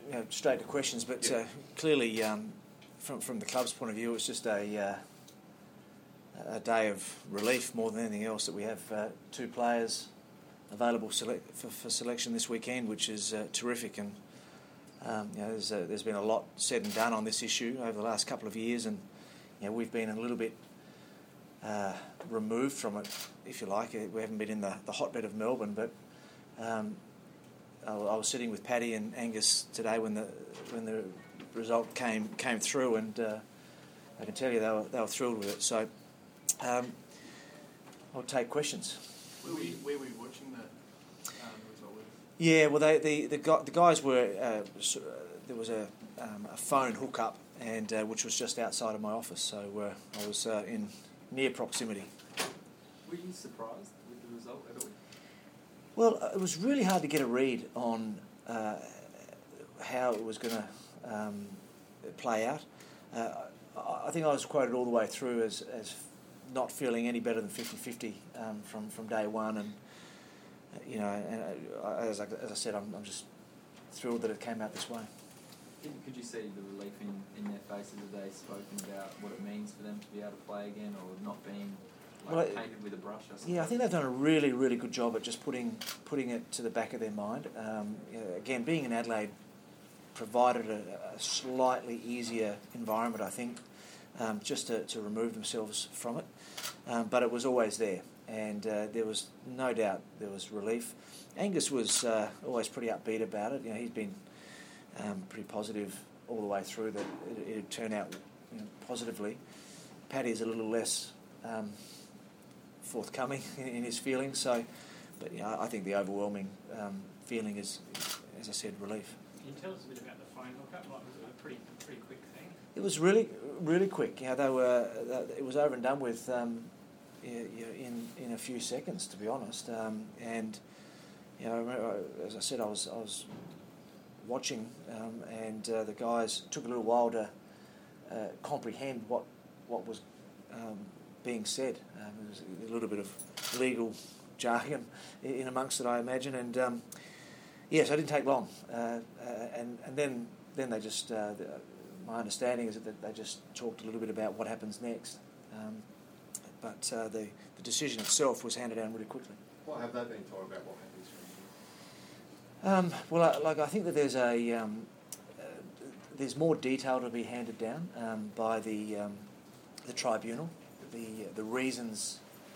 straight to questions, but clearly, from the club's point of view, it's just a day of relief more than anything else that we have 2 players available for selection this weekend, which is terrific. And there's been a lot said and done on this issue over the last couple of years, and we've been a little bit removed from it, if you like. We haven't been in the hotbed of Melbourne, but I was sitting with Paddy and Angus today when the result came through, and I can tell you they were thrilled with it. So I'll take questions. Where were you watching that result? Yeah, well, the guys were there was a phone hookup, and which was just outside of my office, so I was in near proximity. Were you surprised with the result at all? Well, it was really hard to get a read on how it was going to play out. I think I was quoted all the way through as not feeling any better than 50-50 from day one, and as I said, I'm just thrilled that it came out this way. Could you see the relief in their faces as they've spoken about what it means for them to be able to play again, or not being painted with a brush or something? Yeah, I think they've done a really, really good job at just putting it to the back of their mind. Again, being in Adelaide provided a slightly easier environment, I think, just to remove themselves from it. But it was always there, and there was no doubt there was relief. Angus was always pretty upbeat about it. He's been pretty positive all the way through that it'd turn out positively. Paddy's a little less forthcoming in his feelings, but I think the overwhelming feeling is, as I said, relief. Can you tell us a bit about the phone hookup? Was it a pretty quick thing? It was really, really quick. It was over and done with in a few seconds, to be honest. And as I said, I was watching, and the guys took a little while to comprehend what was being said. There was a little bit of legal jargon in amongst it, I imagine, and yes, it didn't take long. And then they just, my understanding is that they just talked a little bit about what happens next. But the decision itself was handed down really quickly. What have they been told about what happens from here? Well, I think that there's more detail to be handed down by the tribunal. The reasons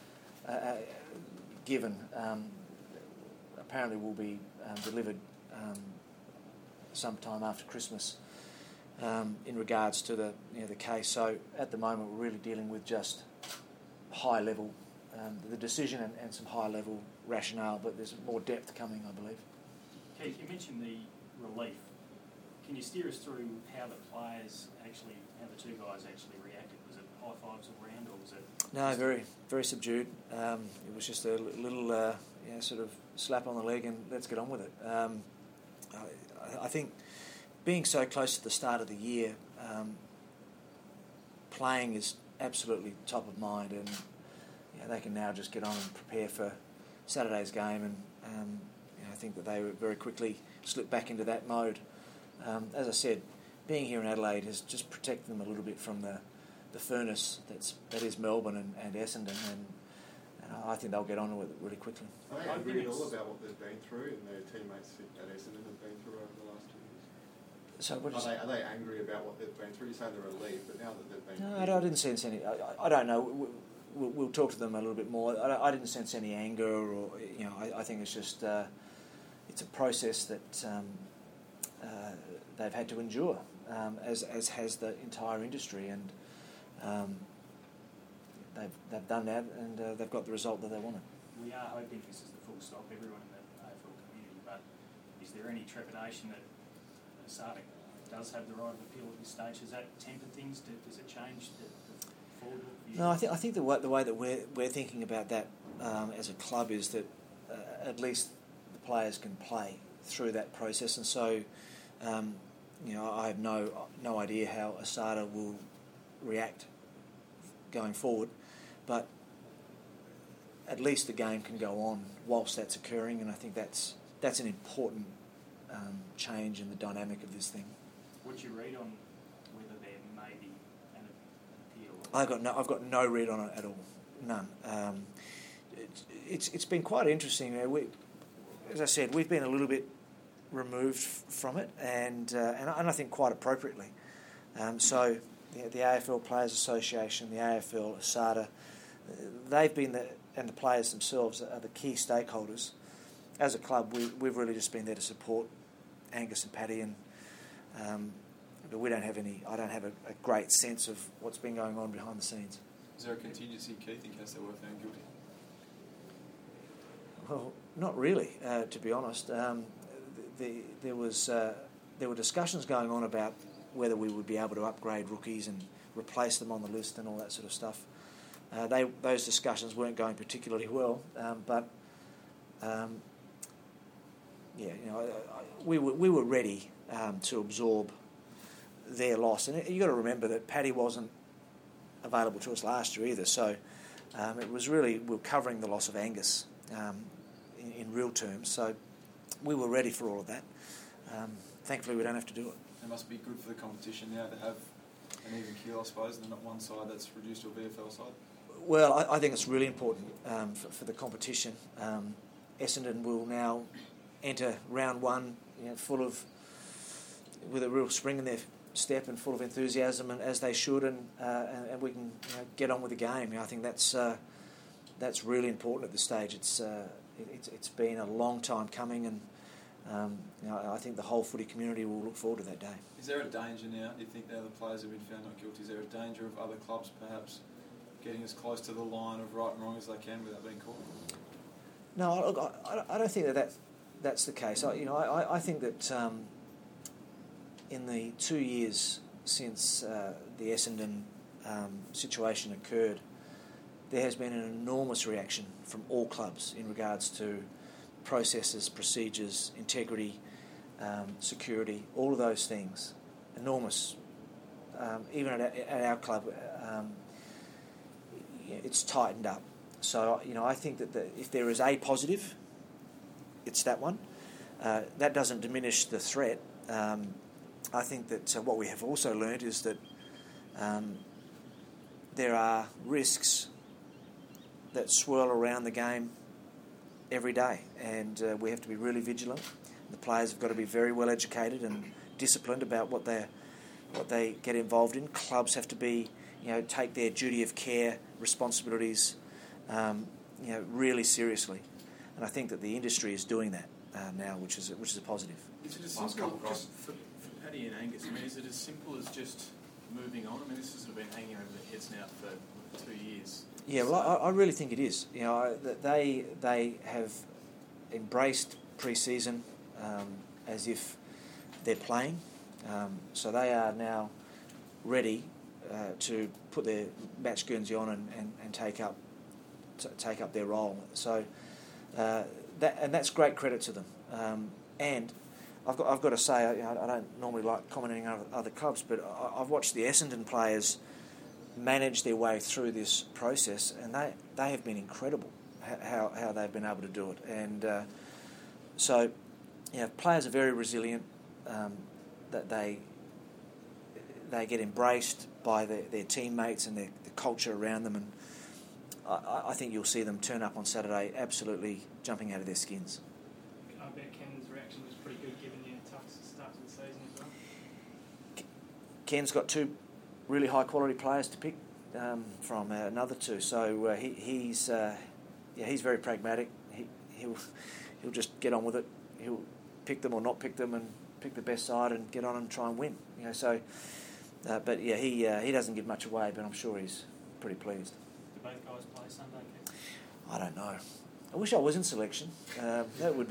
given apparently will be delivered sometime after Christmas in regards to the case. So at the moment we're really dealing with just high level the decision and some high level rationale, but there's more depth coming, I believe. Keith, you mentioned the relief. Can you steer us through how the two guys actually reacted? Was it high fives all round, or was it? No, very, very subdued. It was just a little sort of slap on the leg and let's get on with it. I think being so close to the start of the year, playing is absolutely top of mind, and they can now just get on and prepare for Saturday's game, and I think that they very quickly slipped back into that mode. As I said, being here in Adelaide has just protected them a little bit from the furnace that is Melbourne and Essendon, and I think they'll get on with it really quickly. Are they angry at all about what they've been through and their teammates at Essendon have been through over the last 2 years? So are they angry about what they've been through? You say they're relieved, but now that they've been... No, I didn't sense any. I don't know. We'll talk to them a little bit more. I didn't sense any anger, or I think it's just it's a process that they've had to endure, as has the entire industry, and they've done that, and they've got the result that they wanted. We are hoping this is the full stop, everyone in the AFL community, but is there any trepidation that ASADA does have the right of appeal at this stage? Has that tempered things? Does it change the forward view? No, I think the way that we're thinking about that as a club is that at least the players can play through that process, and so I have no idea how ASADA will react going forward, but at least the game can go on whilst that's occurring, and I think that's an important change in the dynamic of this thing. What's your read on whether there may be an appeal? I've got no read on it at all, none. It's been quite interesting. As I said, we've been a little bit removed from it, and I think quite appropriately. So the AFL Players Association, the AFL, ASADA, they've been and the players themselves are the key stakeholders. As a club, we've really just been there to support Angus and Paddy, and but we don't have I don't have a great sense of what's been going on behind the scenes. Is there a contingency, Keith, in case they were found guilty? Well, not really, to be honest. There were discussions going on about whether we would be able to upgrade rookies and replace them on the list and all that sort of stuff. Those discussions weren't going particularly well, but we were ready to absorb their loss. And you've got to remember that Paddy wasn't available to us last year either, so it was really, we were covering the loss of Angus in real terms, so we were ready for all of that. Thankfully, we don't have to do it. It must be good for the competition now to have an even keel, I suppose, than not one side that's reduced to a VFL side. Well, I think it's really important for the competition. Essendon will now enter round one, with a real spring in their step and full of enthusiasm, and as they should, and we can get on with the game. I think that's really important at this stage. It's been a long time coming, and I think the whole footy community will look forward to that day. Is there a danger now? Do you think now the players have been found not guilty? Is there a danger of other clubs perhaps getting as close to the line of right and wrong as they can without being caught? No, look, I don't think that's the case. I think that in the 2 years since the Essendon situation occurred, there has been an enormous reaction from all clubs in regards to processes, procedures, integrity, security, all of those things. Enormous. Even at our club, it's tightened up. So, I think that if there is a positive, it's that one. That doesn't diminish the threat. I think that what we have also learned is that there are risks that swirl around the game every day, and we have to be really vigilant. The players have got to be very well educated and disciplined about what they get involved in. Clubs have to be, take their duty of care, responsibilities, really seriously. And I think that the industry is doing that now, which is a positive. Is it as simple, just for Paddy and Angus, is it as simple as just moving on? This has sort of been hanging over their heads now for 2 years. Yeah, well, I really think it is. They have embraced pre-season as if they're playing. So they are now ready to put their match guernsey on and take up their role. So that's great credit to them. And I've got to say, I don't normally like commenting on other clubs, but I've watched the Essendon players manage their way through this process, and they have been incredible how they've been able to do it. And so players are very resilient. That they get embraced by their teammates and the culture around them, and I think you'll see them turn up on Saturday absolutely jumping out of their skins. I bet Ken's reaction was pretty good given the tough start to the season as well. Ken's got two really high quality players to pick from another two, so he's very pragmatic. He'll just get on with it. He'll pick them or not pick them and pick the best side and get on and try and win. He doesn't give much away, but I'm sure he's pretty pleased. Do both guys play Sunday, Keith? I don't know. I wish I was in selection. That would